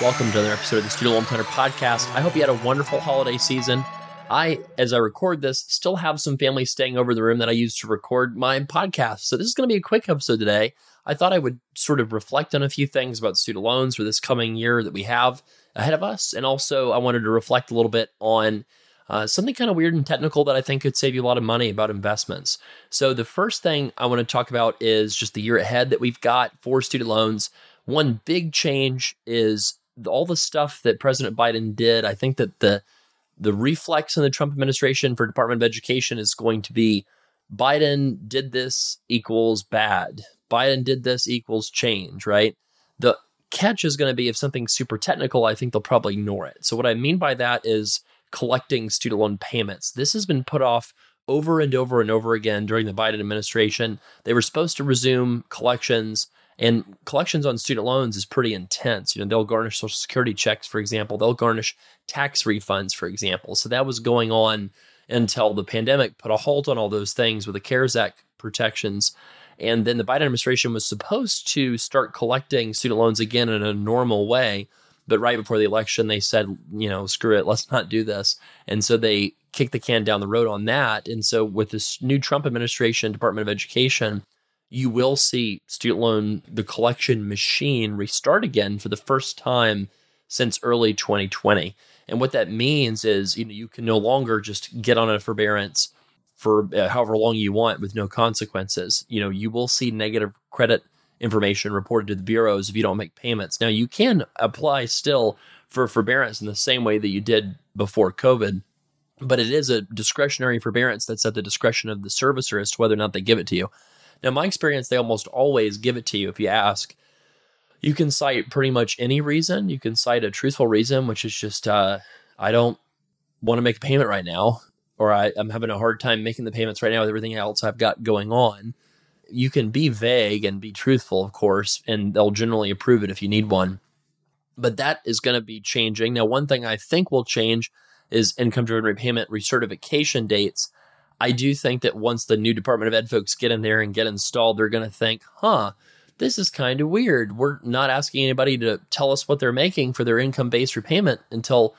Welcome to another episode of the Student Loan Planner Podcast. I hope you had a wonderful holiday season. As I record this, still have some family staying over the room that I used to record my podcast. So this is going to be a quick episode today. I thought I would sort of reflect on a few things about student loans for this coming year that we have ahead of us. And also I wanted to reflect a little bit on something kind of weird and technical that I think could save you a lot of money about investments. So the first thing I want to talk about is just the year ahead that we've got for student loans. One big change is all the stuff that President Biden did. I think that the reflex in the Trump administration for Department of Education is going to be Biden did this equals bad. Biden did this equals change, right? The catch is going to be if something's super technical, I think they'll probably ignore it. So what I mean by that is collecting student loan payments. This has been put off over and over and over again during the Biden administration. They were supposed to resume collections. And collections on student loans is pretty intense. They'll garnish Social Security checks, for example. They'll garnish tax refunds, for example. So that was going on until the pandemic put a halt on all those things with the CARES Act protections. And then the Biden administration was supposed to start collecting student loans again in a normal way. But right before the election, they said, screw it, let's not do this. And so they kicked the can down the road on that. And so with this new Trump administration, Department of Education, you will see student loan, the collection machine restart again for the first time since early 2020. And what that means is, you can no longer just get on a forbearance for however long you want with no consequences. You will see negative credit information reported to the bureaus if you don't make payments. Now, you can apply still for forbearance in the same way that you did before COVID, but it is a discretionary forbearance that's at the discretion of the servicer as to whether or not they give it to you. Now, in my experience, they almost always give it to you if you ask. You can cite pretty much any reason. You can cite a truthful reason, which is just, I don't want to make a payment right now, or I'm having a hard time making the payments right now with everything else I've got going on. You can be vague and be truthful, of course, and they'll generally approve it if you need one. But that is going to be changing. Now, one thing I think will change is income-driven repayment recertification dates. I do think that once the new Department of Ed folks get in there and get installed, they're going to think, this is kind of weird. We're not asking anybody to tell us what they're making for their income-based repayment until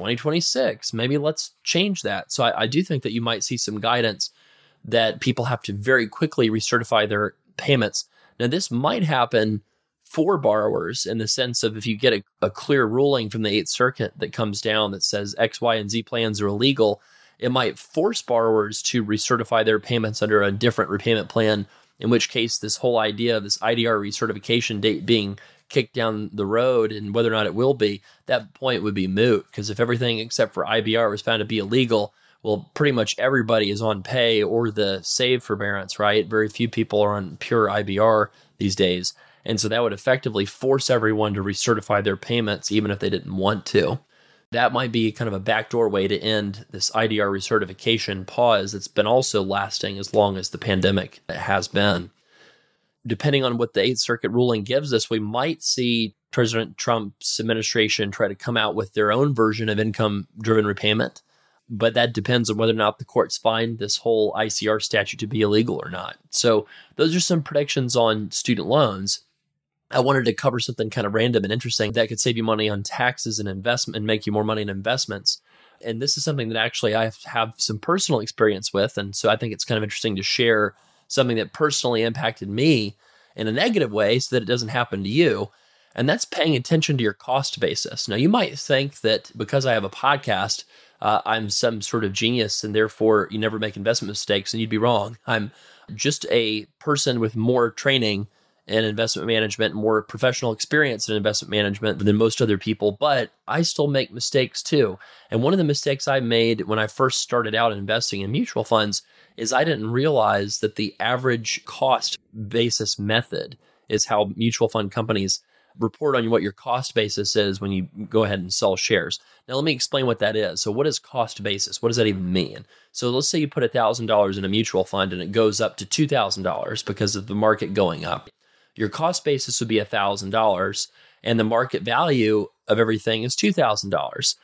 2026. Maybe let's change that. So I do think that you might see some guidance that people have to very quickly recertify their payments. Now, this might happen for borrowers in the sense of if you get a clear ruling from the 8th Circuit that comes down that says X, Y, and Z plans are illegal, it might force borrowers to recertify their payments under a different repayment plan, in which case this whole idea of this IDR recertification date being kicked down the road and whether or not it will be, that point would be moot. Because if everything except for IBR was found to be illegal, well, pretty much everybody is on pay or the save forbearance, right? Very few people are on pure IBR these days. And so that would effectively force everyone to recertify their payments, even if they didn't want to. That might be kind of a backdoor way to end this IDR recertification pause that's been also lasting as long as the pandemic has been. Depending on what the 8th Circuit ruling gives us, we might see President Trump's administration try to come out with their own version of income-driven repayment. But that depends on whether or not the courts find this whole ICR statute to be illegal or not. So those are some predictions on student loans. I wanted to cover something kind of random and interesting that could save you money on taxes and investment and make you more money in investments. And this is something that actually I have some personal experience with. And so I think it's kind of interesting to share something that personally impacted me in a negative way so that it doesn't happen to you. And that's paying attention to your cost basis. Now, you might think that because I have a podcast, I'm some sort of genius and therefore you never make investment mistakes, and you'd be wrong. I'm just a person with more training in investment management, more professional experience in investment management than most other people, but I still make mistakes too. And one of the mistakes I made when I first started out investing in mutual funds is I didn't realize that the average cost basis method is how mutual fund companies report on what your cost basis is when you go ahead and sell shares. Now, let me explain what that is. So what is cost basis? What does that even mean? So let's say you put $1,000 in a mutual fund and it goes up to $2,000 because of the market going up. Your cost basis would be $1,000 and the market value of everything is $2,000.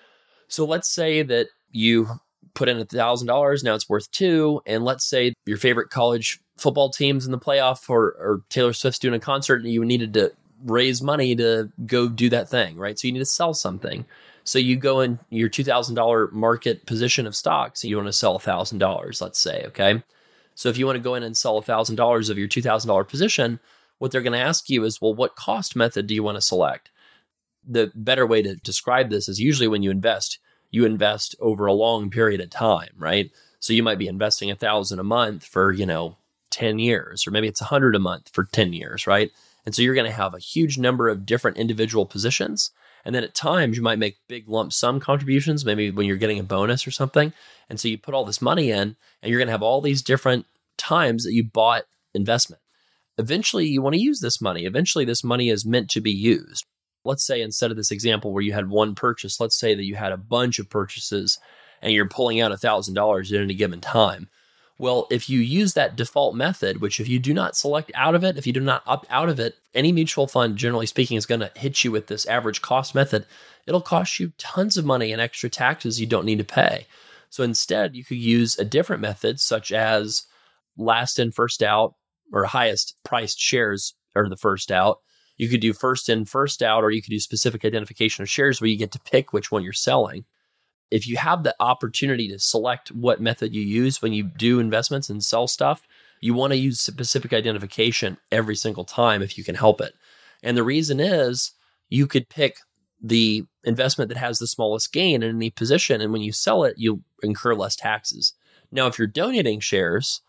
So let's say that you put in $1,000, now it's worth $2,000. And let's say your favorite college football team's in the playoff or Taylor Swift's doing a concert and you needed to raise money to go do that thing, right? So you need to sell something. So you go in your $2,000 market position of stocks and you want to sell $1,000, let's say, okay? So if you want to go in and sell $1,000 of your $2,000 position, what they're going to ask you is, well, what cost method do you want to select? The better way to describe this is usually when you invest over a long period of time, right? So you might be investing $1,000 a month for, 10 years, or maybe it's $100 a month for 10 years, right? And so you're going to have a huge number of different individual positions. And then at times you might make big lump sum contributions, maybe when you're getting a bonus or something. And so you put all this money in and you're going to have all these different times that you bought investment. Eventually you want to use this money. Eventually this money is meant to be used. Let's say instead of this example where you had one purchase, let's say that you had a bunch of purchases and you're pulling out $1,000 at any given time. Well, if you use that default method, which if you do not select out of it, if you do not opt out of it, any mutual fund, generally speaking, is going to hit you with this average cost method. It'll cost you tons of money and extra taxes you don't need to pay. So instead, you could use a different method, such as last in, first out, or highest priced shares are the first out. You could do first in, first out, or you could do specific identification of shares where you get to pick which one you're selling. If you have the opportunity to select what method you use when you do investments and sell stuff, you want to use specific identification every single time if you can help it. And the reason is you could pick the investment that has the smallest gain in any position, and when you sell it, you'll incur less taxes. Now, if you're donating shares,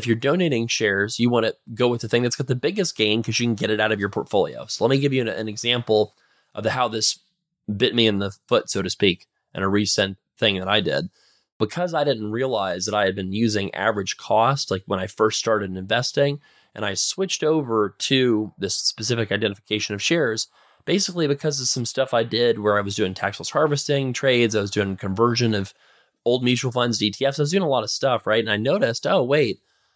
you want to go with the thing that's got the biggest gain because you can get it out of your portfolio. So let me give you an example of how this bit me in the foot, so to speak, and a recent thing that I did. Because I didn't realize that I had been using average cost, like when I first started investing, and I switched over to this specific identification of shares, basically because of some stuff I did where I was doing tax loss harvesting trades, I was doing conversion of old mutual funds to ETFs, I was doing a lot of stuff, right? And I noticed, oh, wait,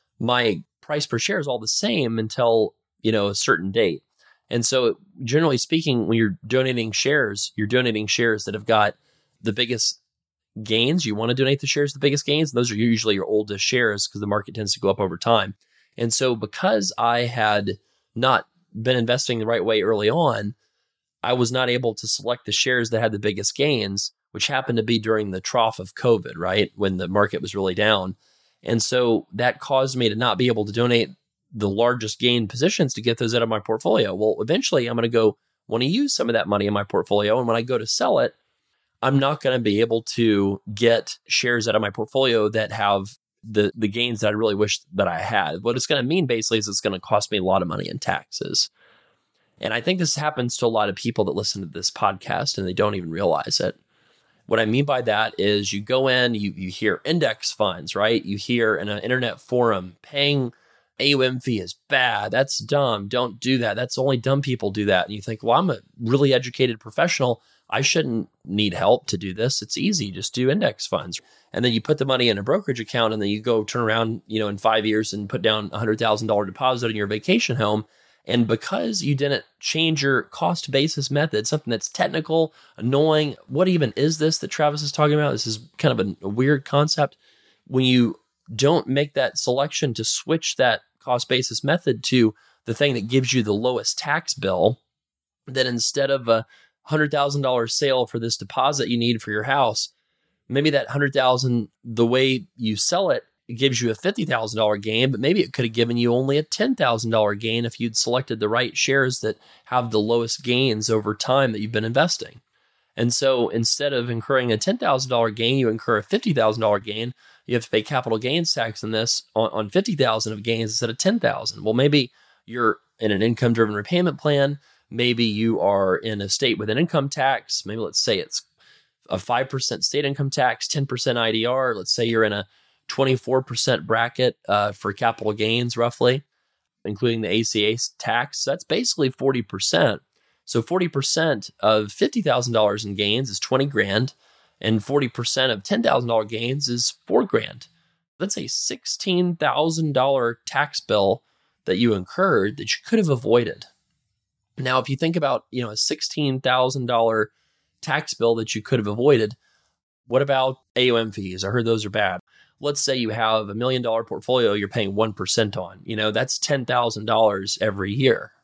my price per share is all the same until, a certain date. And so generally speaking, when you're donating shares that have got the biggest gains. You want to donate the shares the biggest gains. And those are usually your oldest shares because the market tends to go up over time. And so because I had not been investing the right way early on, I was not able to select the shares that had the biggest gains, which happened to be during the trough of COVID, right? When the market was really down. And so that caused me to not be able to donate the largest gain positions to get those out of my portfolio. Well, eventually I'm going to want to use some of that money in my portfolio. And when I go to sell it, I'm not going to be able to get shares out of my portfolio that have the gains that I really wish that I had. What it's going to mean basically is it's going to cost me a lot of money in taxes. And I think this happens to a lot of people that listen to this podcast and they don't even realize it. What I mean by that is you go in, you hear index funds, right? You hear in an internet forum, paying AUM fee is bad. That's dumb. Don't do that. That's only dumb people do that. And you think, well, I'm a really educated professional. I shouldn't need help to do this. It's easy. Just do index funds. And then you put the money in a brokerage account and then you go turn around, in 5 years and put down $100,000 deposit in your vacation home. And because you didn't change your cost basis method, something that's technical, annoying, what even is this that Travis is talking about? This is kind of a weird concept. When you don't make that selection to switch that cost basis method to the thing that gives you the lowest tax bill, then instead of a $100,000 sale for this deposit you need for your house, maybe that $100,000, the way you sell it, it gives you a $50,000 gain, but maybe it could have given you only a $10,000 gain if you'd selected the right shares that have the lowest gains over time that you've been investing. And so instead of incurring a $10,000 gain, you incur a $50,000 gain. You have to pay capital gains tax on this on $50,000 of gains instead of $10,000. Well, maybe you're in an income-driven repayment plan. Maybe you are in a state with an income tax. Maybe let's say it's a 5% state income tax, 10% IDR. Let's say you're in a 24% bracket for capital gains, roughly, including the ACA tax. That's basically 40%. So 40% of $50,000 in gains is $20,000, and 40% of $10,000 gains is $4,000. That's a $16,000 tax bill that you incurred that you could have avoided. Now, if you think about, a $16,000 tax bill that you could have avoided, what about AUM fees? I heard those are bad. Let's say you have $1 million portfolio you're paying 1% on. That's $10,000 every year.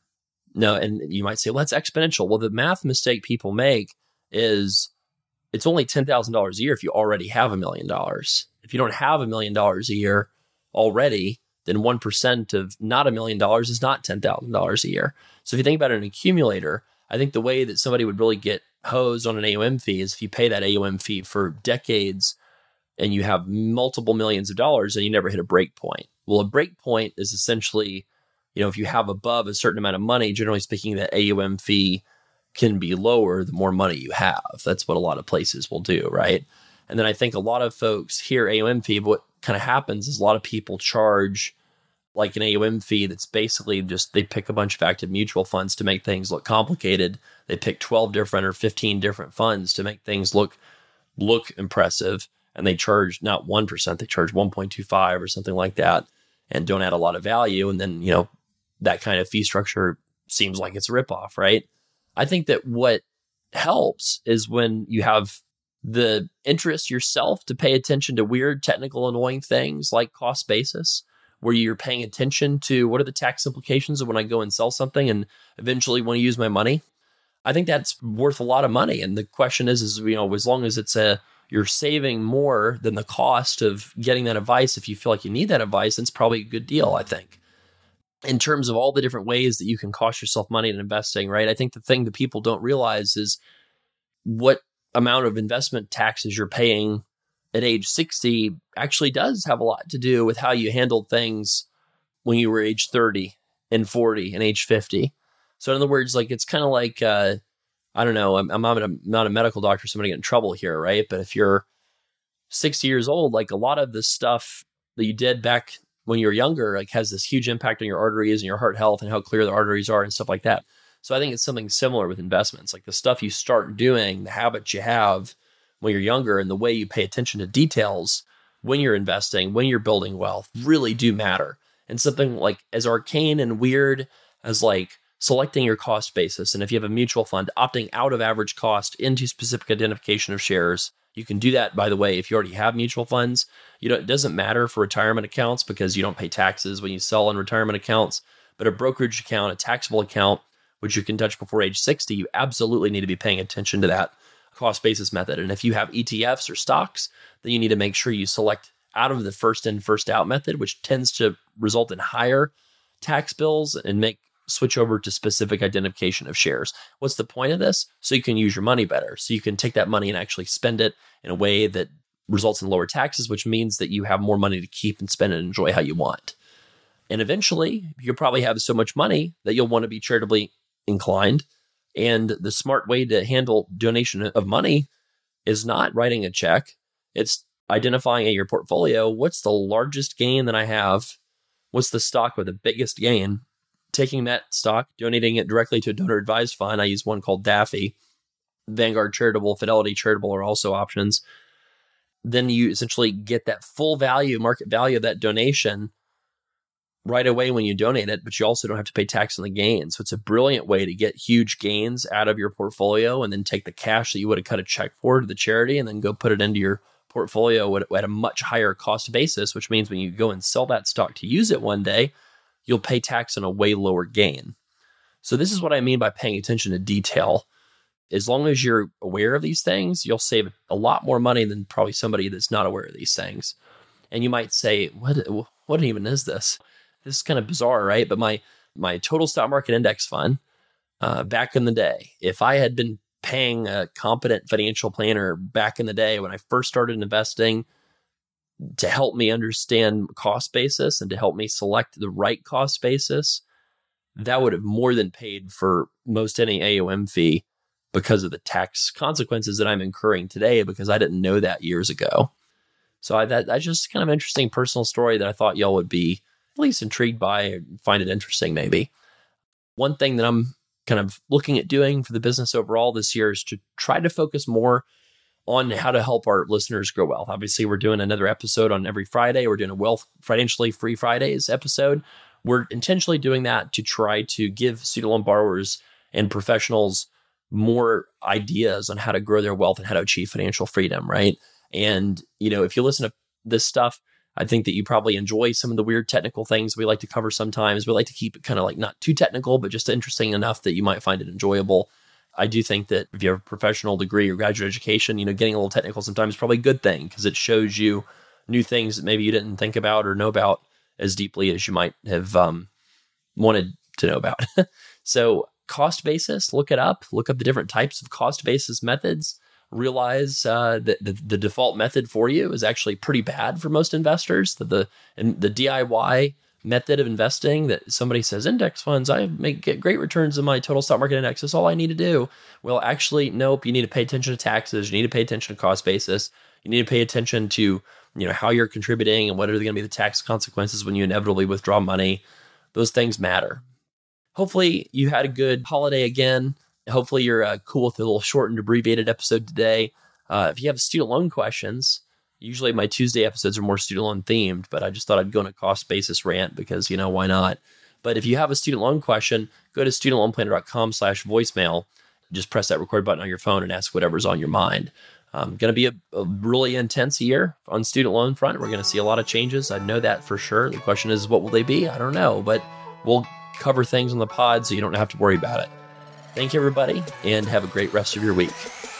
No, and you might say, well, that's exponential. Well, the math mistake people make is it's only $10,000 a year if you already have $1 million. If you don't have $1 million a year already, then 1% of not $1 million is not $10,000 a year. So if you think about an accumulator, I think the way that somebody would really get hosed on an AUM fee is if you pay that AUM fee for decades and you have multiple millions of dollars and you never hit a break point. Well, a break point is essentially, if you have above a certain amount of money, generally speaking, that AUM fee can be lower the more money you have. That's what a lot of places will do, right? And then I think a lot of folks hear AUM fee, but what kind of happens is a lot of people charge like an AUM fee that's basically just they pick a bunch of active mutual funds to make things look complicated. They pick 12 different or 15 different funds to make things look impressive. And they charge not 1%, they charge 1.25 or something like that and don't add a lot of value. And then, that kind of fee structure seems like it's a ripoff, right? I think that what helps is when you have the interest yourself to pay attention to weird, technical, annoying things like cost basis, where you're paying attention to what are the tax implications of when I go and sell something and eventually want to use my money. I think that's worth a lot of money. And the question is as long as you're saving more than the cost of getting that advice, if you feel like you need that advice, it's probably a good deal, I think. In terms of all the different ways that you can cost yourself money in investing, right? I think the thing that people don't realize is what amount of investment taxes you're paying at age 60 actually does have a lot to do with how you handled things when you were age 30 and 40 and age 50. So in other words, like it's kind of like, I don't know, I'm not a medical doctor, so I'm going to get in trouble here, right? But if you're 60 years old, like a lot of the stuff that you did back when you were younger, like has this huge impact on your arteries and your heart health and how clear the arteries are and stuff like that. So I think it's something similar with investments, like the stuff you start doing, the habits you have when you're younger and the way you pay attention to details when you're investing, when you're building wealth really do matter. And something like as arcane and weird as like selecting your cost basis. And if you have a mutual fund, opting out of average cost into specific identification of shares. You can do that, by the way, if you already have mutual funds. It doesn't matter for retirement accounts because you don't pay taxes when you sell in retirement accounts. But a brokerage account, a taxable account, which you can touch before age 60, you absolutely need to be paying attention to that cost basis method. And if you have ETFs or stocks, then you need to make sure you select out of the first in, first out method, which tends to result in higher tax bills and switch over to specific identification of shares. What's the point of this? So you can use your money better. So you can take that money and actually spend it in a way that results in lower taxes, which means that you have more money to keep and spend and enjoy how you want. And eventually, you'll probably have so much money that you'll want to be charitably inclined. And the smart way to handle donation of money is not writing a check. It's identifying in your portfolio, what's the largest gain that I have? What's the stock with the biggest gain? Taking that stock, donating it directly to a donor advised fund. I use one called Daffy. Vanguard Charitable, Fidelity Charitable are also options. Then you essentially get that full value, market value of that donation right away when you donate it, but you also don't have to pay tax on the gain. So it's a brilliant way to get huge gains out of your portfolio and then take the cash that you would have cut a check for to the charity and then go put it into your portfolio at a much higher cost basis, which means when you go and sell that stock to use it one day, you'll pay tax on a way lower gain. So this is what I mean by paying attention to detail. As long as you're aware of these things, you'll save a lot more money than probably somebody that's not aware of these things. And you might say, what even is this? This is kind of bizarre, right? But my total stock market index fund, back in the day, if I had been paying a competent financial planner back in the day when I first started investing to help me understand cost basis and to help me select the right cost basis, that would have more than paid for most any AUM fee because of the tax consequences that I'm incurring today because I didn't know that years ago. So that's just kind of an interesting personal story that I thought y'all would be at least intrigued by or find it interesting maybe. One thing that I'm kind of looking at doing for the business overall this year is to try to focus more on how to help our listeners grow wealth. Obviously, we're doing another episode on every Friday. We're doing a Wealth Financially Free Fridays episode. We're intentionally doing that to try to give student loan borrowers and professionals more ideas on how to grow their wealth and how to achieve financial freedom, right? And, if you listen to this stuff, I think that you probably enjoy some of the weird technical things we like to cover sometimes. We like to keep it kind of like not too technical, but just interesting enough that you might find it enjoyable. I do think that if you have a professional degree or graduate education, getting a little technical sometimes is probably a good thing because it shows you new things that maybe you didn't think about or know about as deeply as you might have wanted to know about. So cost basis, look it up. Look up the different types of cost basis methods. Realize that the default method for you is actually pretty bad for most investors. The DIY method of investing that somebody says index funds, I get great returns in my total stock market index. That's all I need to do. Well, actually, nope. You need to pay attention to taxes. You need to pay attention to cost basis. You need to pay attention to how you're contributing and what are going to be the tax consequences when you inevitably withdraw money. Those things matter. Hopefully, you had a good holiday again. Hopefully you're cool with a little short and abbreviated episode today. If you have student loan questions, usually my Tuesday episodes are more student loan themed, but I just thought I'd go on a cost basis rant because, why not? But if you have a student loan question, go to studentloanplanner.com/voicemail. Just press that record button on your phone and ask whatever's on your mind. Going to be a really intense year on student loan front. We're going to see a lot of changes. I know that for sure. The question is, what will they be? I don't know, but we'll cover things on the pod so you don't have to worry about it. Thank you, everybody, and have a great rest of your week.